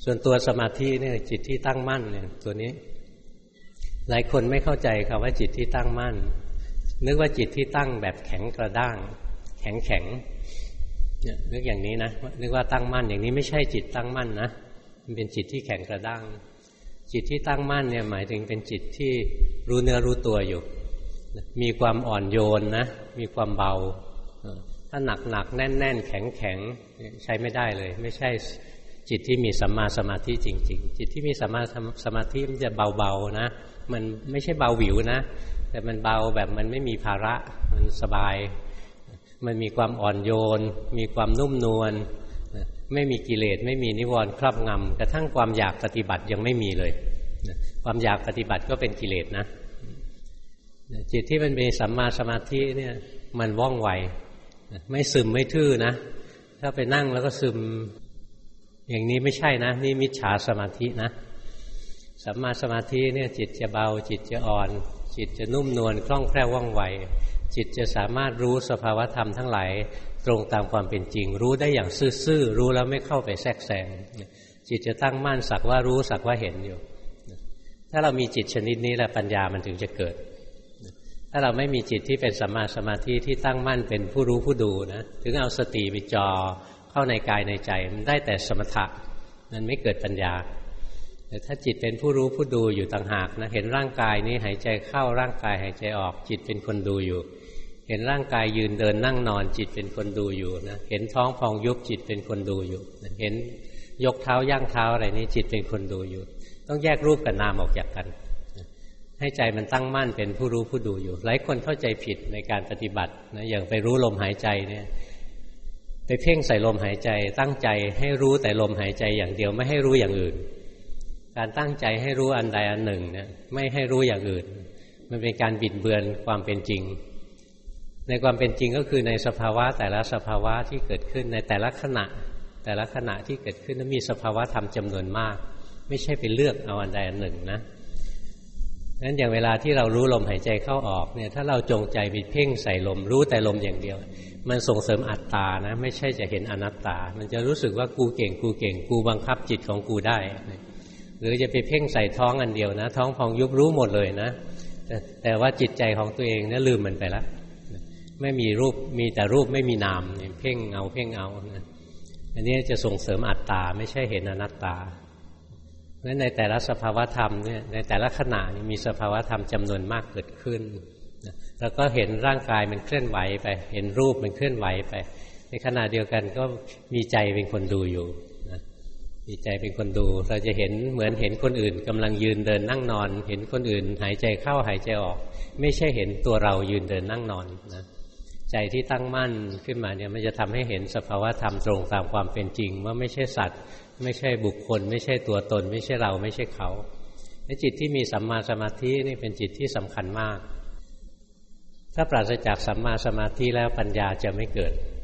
ส่วนตัวสมาธิเนี่ยจิตที่ตั้งมั่นเนี่ยตัวนี้หลายคนไม่เข้าใจคำว่าจิตที่ตั้งมั่นนึกว่าจิตที่ตั้งแบบแข็งกระด้างแข็งเนี่ยนึกอย่างนี้นะนึกว่าตั้งมั่นอย่างนี้ไม่ใช่จิตตั้งมั่นนะมันเป็นจิตที่แข็งกระด้างจิตที่ตั้งมั่นเนี่ยหมายถึงเป็นจิตที่รู้เนื้อรู้ตัวอยู่มีความอ่อนโยนนะมีความเบาถ้าหนักแน่นแข็งใช้ไม่ได้เลยไม่ใช่จิตที่มีสัมมาสมาธิจริงๆจิตที่มีสัมมาสมาธิมันจะเบาๆนะมันไม่ใช่เบาหวิวนะแต่มันเบาแบบมันไม่มีภาระมันสบายมันมีความอ่อนโยนมีความนุ่มนวลไม่มีกิเลสไม่มีนิวรณ์ครอบงำกระทั่งความอยากปฏิบัติยังไม่มีเลยความอยากปฏิบัติก็เป็นกิเลสนะจิตที่มันมีสัมมาสมาธิเนี่ยมันว่องไวไม่ซึมไม่ทื่อนะถ้าไปนั่งแล้วก็ซึมอย่างนี้ไม่ใช่นะนี่มิจฉาสมาธินะสัมมาสมาธิเนี่ยจิตจะเบาจิตจะอ่อนจิตจะนุ่มนวลคล่องแคล่วว่องไวจิตจะสามารถรู้สภาวธรรมทั้งหลายตรงตามความเป็นจริงรู้ได้อย่างซื่อๆรู้แล้วไม่เข้าไปแทรกแซงจิตจะตั้งมั่นสักว่ารู้สักว่าเห็นอยู่ถ้าเรามีจิตชนิดนี้แหละปัญญามันถึงจะเกิดถ้าเราไม่มีจิตที่เป็นสัมมาสมาธิที่ตั้งมั่นเป็นผู้รู้ผู้ดูนะถึงเอาสติไปจ่อเข้าในกายในใจมันได้แต่สมถะมันไม่เกิดปัญญาแต่ถ้าจิตเป็นผู้รู้ผู้ดูอยู่ต่างหากนะเห็นร่างกายนี้หายใจเข้าร่างกายหายใจออกจิตเป็นคนดูอยู่เห็นร่างกายยืนเดินนั่งนอนจิตเป็นคนดูอยู่นะเห็นท้องพองยุบจิตเป็นคนดูอยู่เห็นยกเท้าย่างเท้าอะไรนี้จิตเป็นคนดูอยู่ต้องแยกรูปกับนามออกจากกันให้ใจมันตั้งมั่นเป็นผู้รู้ผู้ดูอยู่หลายคนเข้าใจผิดในการปฏิบัตินะอย่างไปรู้ลมหายใจเนี่ยไปเพ่งใส่ลมหายใจตั้งใจให้รู้แต่ลมหายใจอย่างเดียวไม่ให้รู้อย่างอื่นการตั้งใจให้รู้อันใดอันหนึ่งเนี่ยไม่ให้รู้อย่างอื่นมันเป็นการบิดเบือนความเป็นจริงในความเป็นจริงก็คือในสภาวะแต่ละสภาวะที่เกิดขึ้นในแต่ละขณะที่เกิดขึ้นนั้นมีสภาวะธรรมจำนวนมากไม่ใช่ไปเลือกเอาอันใดอันหนึ่งนะงั้นอย่างเวลาที่เรารู้ลมหายใจเข้าออกเนี่ยถ้าเราจงใจไปเพ่งใส่ลมรู้แต่ลมอย่างเดียวมันส่งเสริมอัตตานะไม่ใช่จะเห็นอนัตตามันจะรู้สึกว่ากูเก่งกูบังคับจิตของกูได้หรือจะไปเพ่งใส่ท้องอันเดียวนะท้องพองยุบรู้หมดเลยนะแต่ว่าจิตใจของตัวเองเนี่ยลืมมันไปแล้วไม่มีรูปมีแต่รูปไม่มีนามเพ่งเอานะอันนี้จะส่งเสริมอัตตาไม่ใช่เห็นอนัตตาเพราะในแต่ละสภาวธรรมเนี่ยในแต่ละขณะมีสภาวธรรมจำนวนมากเกิดขึ้นแล้วก็เห็นร่างกายมันเคลื่อนไหวไปเห็นรูปมันเคลื่อนไหวไปในขณะเดียวกันก็มีใจเป็นคนดูอยู่มีใจเป็นคนดูเราจะเห็นเหมือนเห็นคนอื่นกำลังยืนเดินนั่งนอนเห็นคนอื่นหายใจเข้าหายใจออกไม่ใช่เห็นตัวเรายืนเดินนั่งนอนนะใจที่ตั้งมั่นขึ้นมาเนี่ยมันจะทำให้เห็นสภาวธรรมตรงตามความเป็นจริงว่าไม่ใช่สัตว์ไม่ใช่บุคคลไม่ใช่ตัวตนไม่ใช่เราไม่ใช่เขาจิตที่มีสัมมาสมาธินี่เป็นจิตที่สำคัญมากถ้าปราศจากสัมมาสมาธิแล้วปัญญาจะไม่เกิด